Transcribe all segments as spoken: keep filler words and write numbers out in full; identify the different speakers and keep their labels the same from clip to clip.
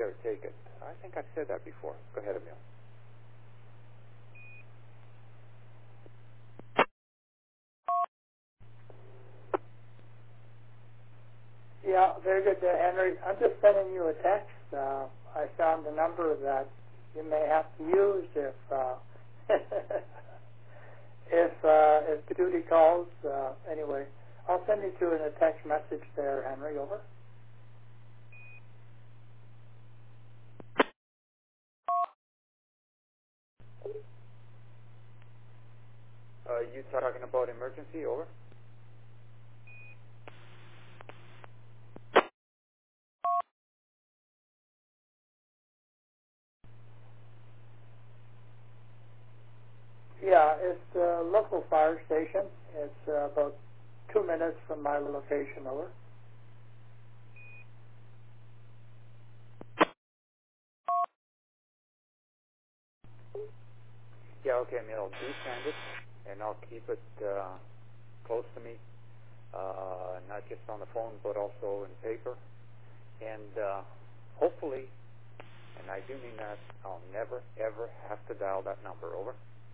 Speaker 1: better take it. I think I've said that before. Go ahead, Emil.
Speaker 2: Yeah, very good, uh, Henry. I'm just sending you a text. Uh, I found a number that you may have to use if uh, if uh, if duty calls. Uh, anyway, I'll send you to in a text message there, Henry. Over.
Speaker 1: Uh, you talking about emergency? Over.
Speaker 2: Yeah, it's the local fire station. It's uh, about two minutes from my location. Over.
Speaker 1: Yeah, okay, Emil. Do send it, and I'll keep it uh, close to me, uh, not just on the phone, but also in paper. And uh, hopefully, and I do mean that, I'll never, ever have to dial that number. Over.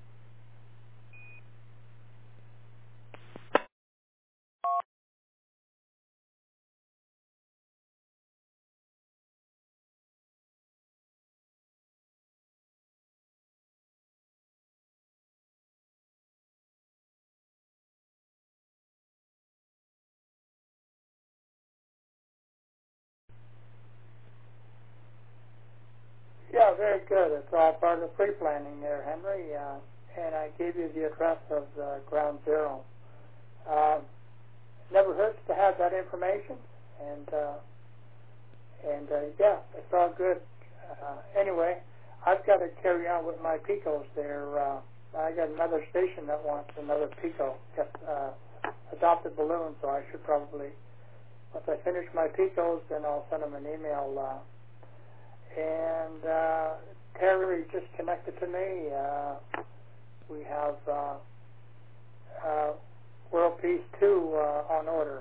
Speaker 2: Yeah, very good. It's all part of the pre-planning there, Henry. Uh, and I gave you the address of the ground zero. Uh, never hurts to have that information, and uh, and uh, yeah, it's all good. Uh, anyway, I've got to carry on with my picos there. Uh, I got another station that wants another pico, uh, adopted balloon, so I should probably, once I finish my picos, then I'll send them an email. Uh, and uh, Terry just connected to me. Uh, we have uh, uh, World Peace two uh, on order.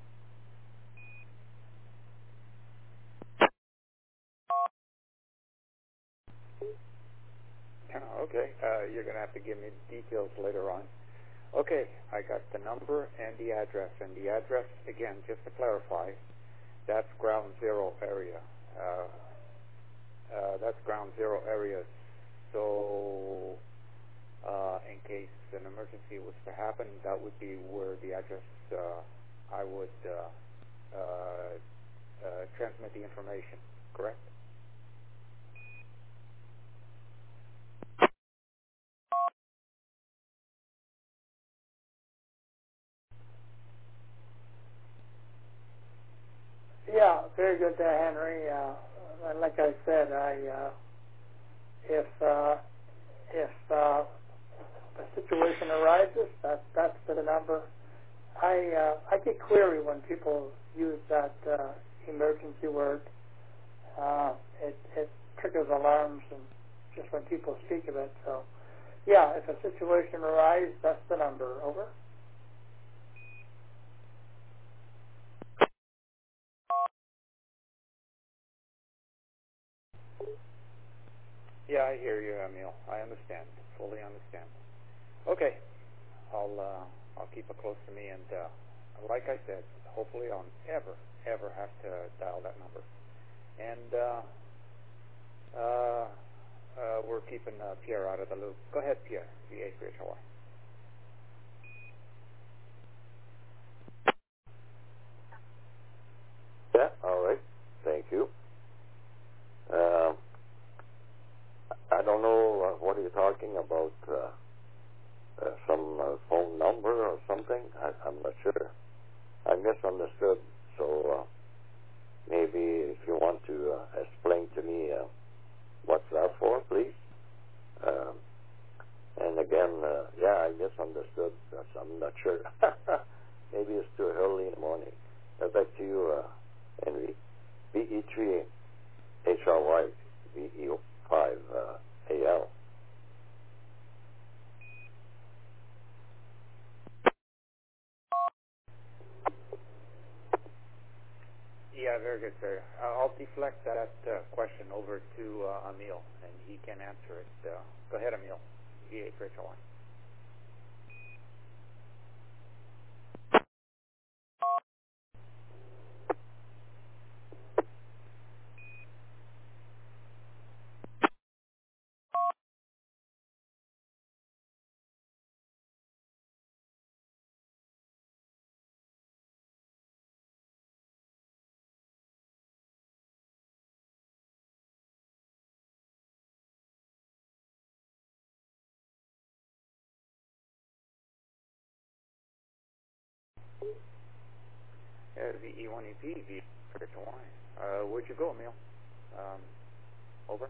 Speaker 1: Okay, uh, you're going to have to give me details later on. Okay, I got the number and the address. And the address, again, just to clarify, that's ground zero area. Uh, uh, that's ground zero area. So, uh, in case an emergency was to happen, that would be where the address uh, I would uh, uh, uh, transmit the information, correct?
Speaker 2: Yeah, very good there, Henry. Uh, and like I said, I uh, if uh, if uh, a situation arises, that that's the number. I uh, I get query when people use that uh, emergency word. Uh, it it triggers alarms, and just when people speak of it. So, yeah, if a situation arises, that's the number. Over.
Speaker 1: Yeah, I hear you, Emil. I understand, fully understand. Okay, I'll uh, I'll keep it close to me, and uh, like I said, hopefully I'll never ever have to dial that number. And uh, uh, uh, we're keeping uh, Pierre out of the loop. Go ahead, Pierre. V A three H R.
Speaker 3: Yeah, all right. Thank you. Uh, I don't know uh, what you're talking about. Uh, uh, some uh, phone number or something. I, I'm not sure. I misunderstood. So uh, maybe if you want to uh, explain to me uh, what's that for, please. Um, and again, uh, yeah, I misunderstood. That's, I'm not sure. Maybe it's too early in the morning. Uh, back to you, uh, Henry. B E three H R Y, V E five uh, A L.
Speaker 1: Yeah, very good. necessary. I'll deflect that uh, question over to uh, Emil, and he can answer it. Uh, go ahead, Emil. V eight Rachel one. Uh, V E one E P, V Rachel one. Uh, where'd you go, Emil? Um, over.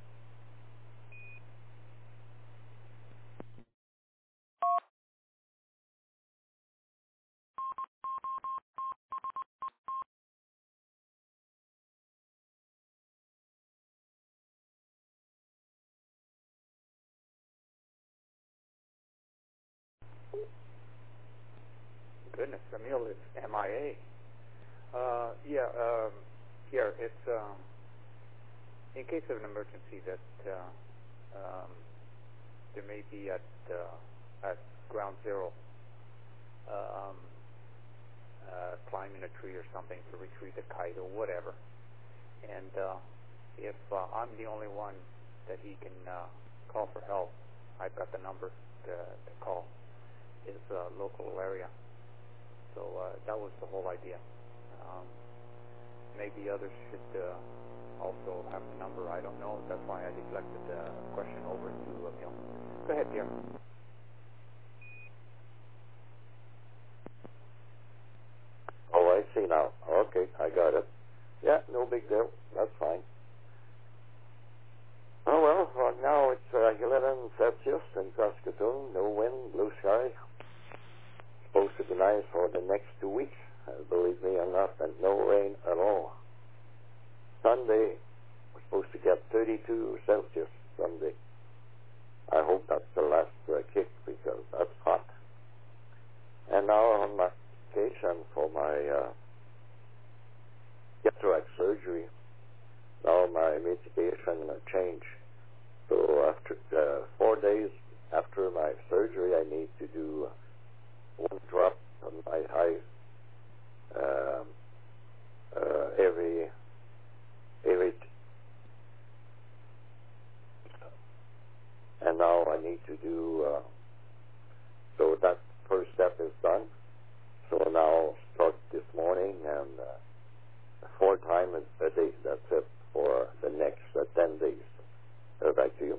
Speaker 1: Goodness, Emil is M I A. Uh, yeah, um, Pierre, it's um, in case of an emergency that uh, um, there may be at uh, at ground zero, um, uh, climbing a tree or something to retrieve a kite or whatever, and uh, if uh, I'm the only one that he can uh, call for help, I've got the number to, to call his uh, local area. So uh, that was the whole idea. Um, maybe others should uh, also have the number. I don't know. That's why I deflected the question over to Emil. Go ahead, Pierre.
Speaker 3: Oh, I see now. Okay, I got it. Yeah, no big deal. That's fine. Oh, well, well now it's uh, eleven Celsius in Saskatoon. No wind, blue sky. Supposed to be nice for the next two weeks. Uh, believe me or not, and no rain at all. Sunday, we're supposed to get thirty-two Celsius Sunday. I hope that's the last uh, kick because that's hot. And now on my vacation for my uh, cataract surgery, now my medication uh, changed. So after uh, four days after my surgery, I need to do one drop on my eye um, uh, every every. And now I need to do. Uh, so that first step is done. So now start this morning and uh, four times a day. That's it for the next uh, ten days. Uh, back to you.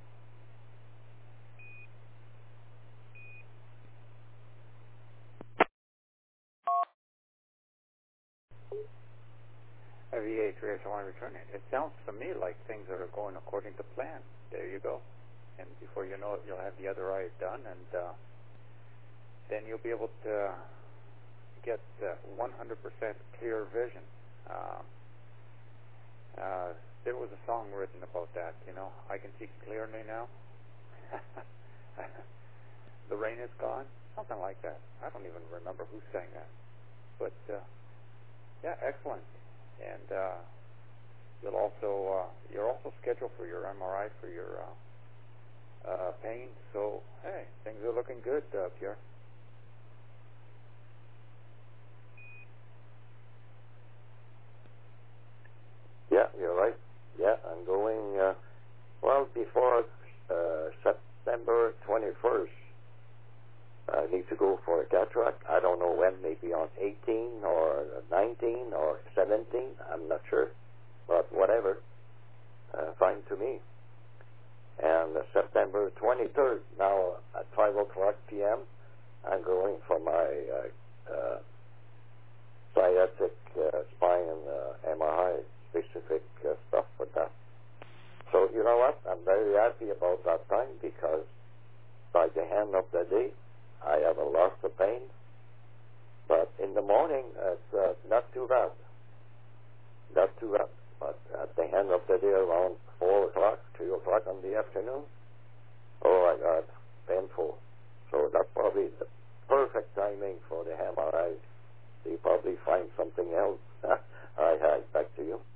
Speaker 1: V eight Rachel, I want to return it. It sounds to me like things are going according to plan. There you go. And before you know it, you'll have the other eye done, and uh, then you'll be able to get uh, one hundred percent clear vision. Uh, uh, there was a song written about that, you know. I can see clearly now. The rain is gone. Something like that. I don't even remember who sang that. But, uh, yeah, excellent. And uh, you'll also, uh, you're also scheduled for your M R I for your uh, uh, pain. So, hey, things are looking good, uh, Pierre.
Speaker 3: Yeah, you're right. Yeah, I'm going, uh, well, before uh, September twenty-first. I need to go for a cataract. I don't know when, maybe on eighteen or nineteen or seventeen. I'm not sure. But whatever. Uh, fine to me. And uh, September twenty-third, now at five o'clock p m, I'm going for my uh, uh, sciatic uh, spine uh, M R I, specific uh, stuff for that. So, you know what? I'm very happy about that time because by the end of the day, I have a lot of pain. But in the morning, it's uh, not too bad. Not too bad. But at the end of the day, around four o'clock, three o'clock in the afternoon, oh my God, painful. So that's probably the perfect timing for the M R I. They probably find something else. Hi, hi. Back to you.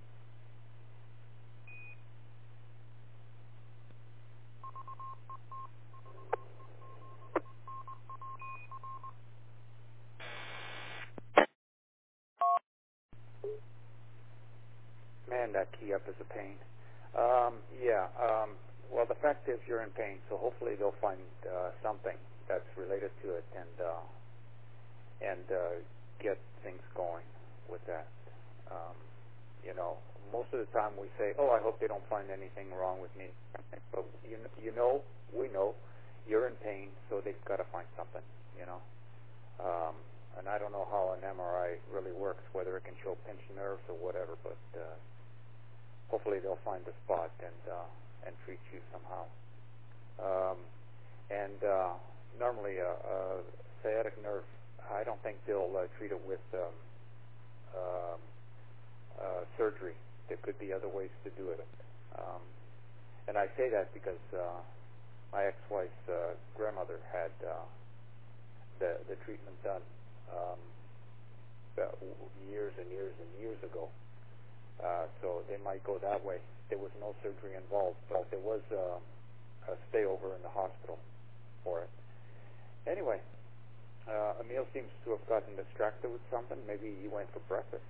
Speaker 1: Man, that key up is a pain. Um, yeah. Um, well, the fact is you're in pain, so hopefully they'll find uh, something that's related to it and uh, and uh, get things going with that. Um, you know, most of the time we say, "Oh, I hope they don't find anything wrong with me," but you you know, we know you're in pain, so they've got to find something. You know. Um, and I don't know how an M R I really works, whether it can show pinched nerves or whatever, but uh, hopefully they'll find the spot and uh, and treat you somehow. Um, and uh, normally a, a sciatic nerve, I don't think they'll uh, treat it with um, um, uh, surgery. There could be other ways to do it. Um, and I say that because uh, my ex-wife's uh, grandmother had uh, the the treatment done um, uh, years and years and years ago. Uh, so they might go that way. There was no surgery involved, but there was uh, a stay over in the hospital for it. Anyway, uh, Emil seems to have gotten distracted with something. Maybe he went for breakfast.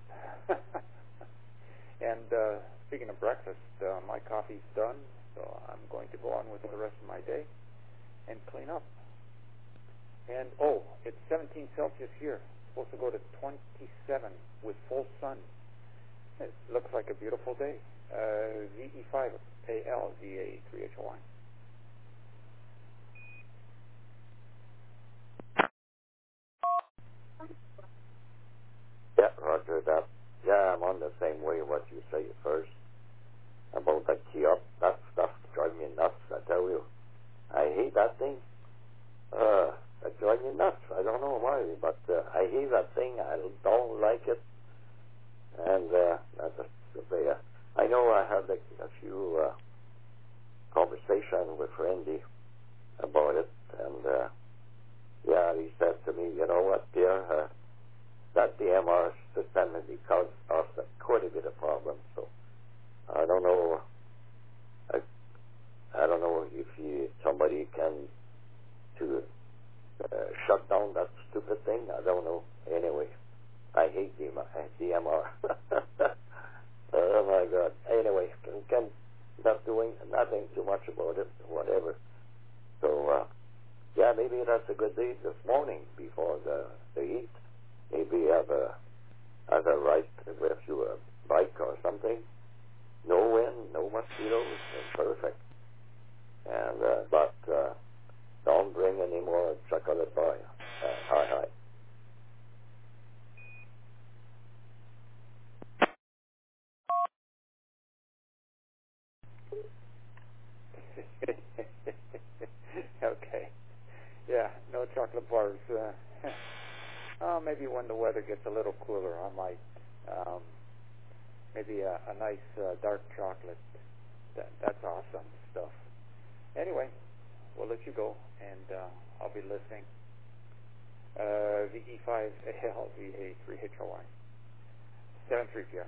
Speaker 1: And uh, speaking of breakfast, uh, my coffee's done, so I'm going to go on with the rest of my day and clean up. And, oh, it's seventeen Celsius here. It's supposed to go to twenty-seven with full sun. It looks like a beautiful day. Uh, V E five A L Z A three H O Y.
Speaker 3: Yeah, Roger that. Yeah, I'm on the same way what you say at first about that key up. That stuff drives me nuts, I tell you. I hate that thing. Uh, that drives me nuts. I don't know why, but uh, I hate that thing. I don't like it. And uh, that's just, uh, I know I had a, a few uh, conversations with Randy about it, and uh, yeah, he said to me, you know what, Pierre, uh, that D M R system has caused us quite a bit of problems. So I don't know. I, I don't know if you, somebody can to uh, shut down that stupid thing. I don't know. Anyway, I hate D M R. Oh my God. Anyway, can, can not doing nothing too much about it. Whatever. So uh, yeah, maybe that's a good day this morning before the the heat. Maybe have a have a ride with you a bike or something. No wind, no mosquitoes. Perfect. And uh, but uh, don't bring any more chocolate bar. Uh, hi, hi.
Speaker 1: Okay. Yeah, no chocolate bars. Uh, oh, maybe when the weather gets a little cooler, I might. Um, maybe a, a nice uh, dark chocolate. That, that's awesome stuff. Anyway, we'll let you go, and uh, I'll be listening. Uh, V E five A L Z A three H O Y. seven three P R.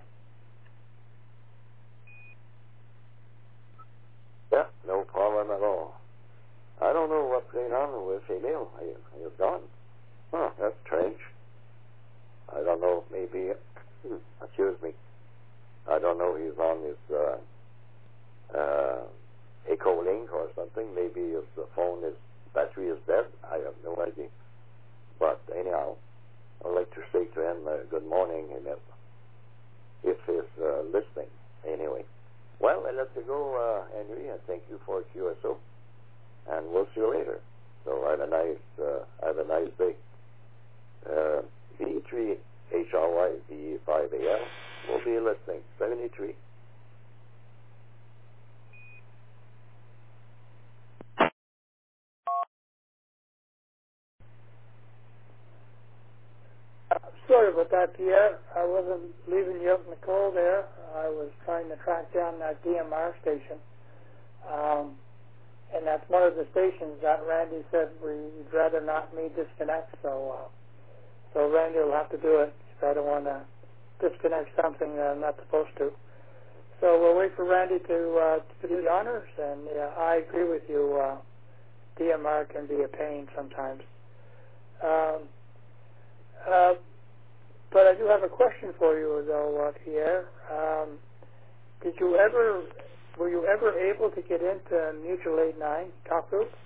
Speaker 3: Yeah, no problem at all. I don't know what's going on with Emil. He, he's gone. Huh, that's strange. I don't know, maybe, hmm, excuse me, I don't know, he's on his uh, uh, Echo Link or something. Maybe his the phone, his battery is dead. I have no idea. But anyhow, I'd like to say to him, uh, good morning, Emil, if he's uh, listening. Anyway, well, I let you go, uh, Henry, and thank you for Q S O, and we'll see you later. So have a nice, uh, have a nice day. Uh, V three H R Y, V five A L, we'll be listening. seventy-three.
Speaker 2: Sorry about that, Pierre. I wasn't leaving you out in the cold there. I was trying to track down that D M R station. Um, and that's one of the stations that Randy said we'd rather not me disconnect. So, uh, so Randy will have to do it. I don't want to disconnect something that I'm not supposed to. So we'll wait for Randy to, uh, to do the honors, and uh, I agree with you. Uh, D M R can be a pain sometimes. Um, uh, but I do have a question for you, though, uh, Pierre. Um, did you ever, were you ever able to get into mutual aid nine talk group?